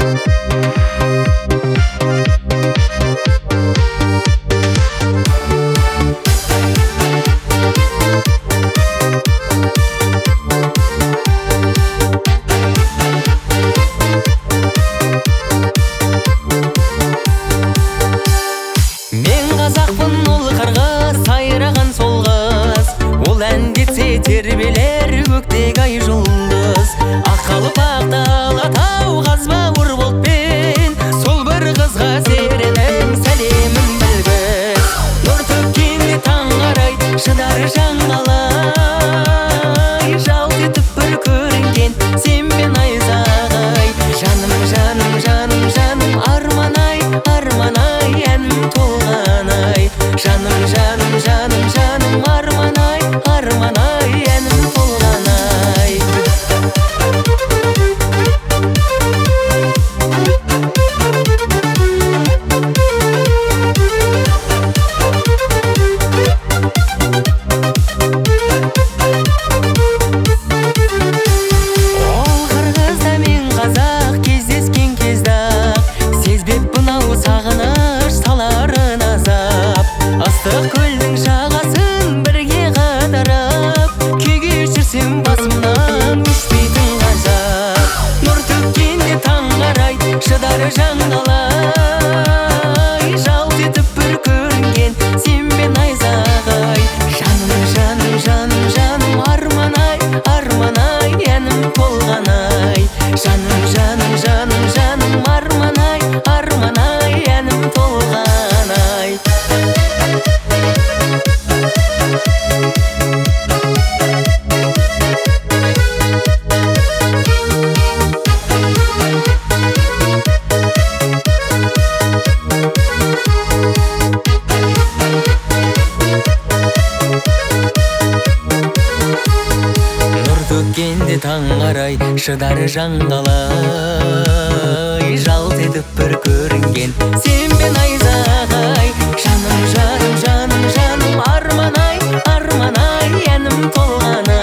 Қазақпын ол қырғыз, сайраған сол қыз. Ол әндетсе тербелер көктегі ай жұлдыз. Ақ қалпақ алатау қазба ұр бұлтпен, сол бір қызға серінің сәлемін білгіз. Нұр төккенде таң қарай, шыдар жаңғалай, жалт етіп бір көрінген сенмен айзағай. Жаным, жаным, жаным, жаным, арман-ай, арман-ай, әнім толған-ай. Жаным, жаным, жаным, жаным, арман-ай, арман-ай, әнім толған-ай. Ол қырғызда мен қазақ кездескен кезді-ақ, сезбеппін ау сағыныш саларын азап. Ыстық көлдің жағасын бірге қыдырып, күй кешірсем басымнан өшпейтін ғажап. Нұр төккенде таң қарай, шыдар жаңғалай, жалт етіп бір көрінген сенмен айзағай. Жаным, жаным, жаным, жаным, арман-ай, арман-ай, әнім толған-ай. Жаным, жаным, жаным, жаным, арман-ай, арман-ай, әнім толған-ай. Нұр төккенде таң қарай, шыдар жаңғалай, жалт етіп бір көрінген сенмен айзағай. Жаным, жаным, жаным, жаным, арман-ай, арман-ай, әнім толған-ай.